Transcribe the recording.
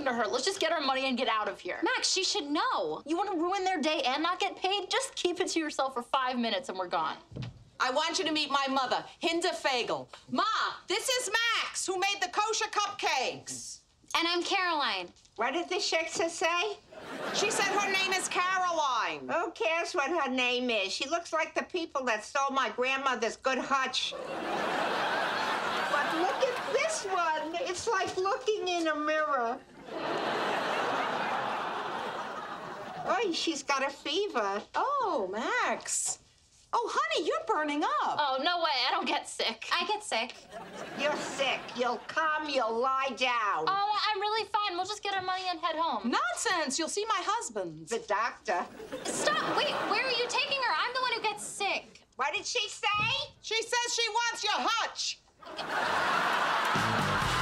to her. Let's just get our money and get out of here. Max, she should know. You want to ruin their day and not get paid? Just keep it to yourself for 5 minutes and we're gone. I want you to meet my mother, Hinda Fagel. Ma, this is Max, who made the kosher cupcakes. And I'm Caroline. What did the shiksa say? She said her name is Caroline. Who cares what her name is? She looks like the people that stole my grandmother's good hutch. But look at this one. It's like looking in a mirror. Oh, she's got a fever. Oh, Max. Oh, honey, you're burning up. Oh, no way. I don't get sick. I get sick. You're sick. You'll come, you'll lie down. Oh, I'm really fine. We'll just get our money and head home. Nonsense. You'll see my husband. The doctor. Stop. Wait, where are you taking her? I'm the one who gets sick. What did she say? She says she wants your hutch.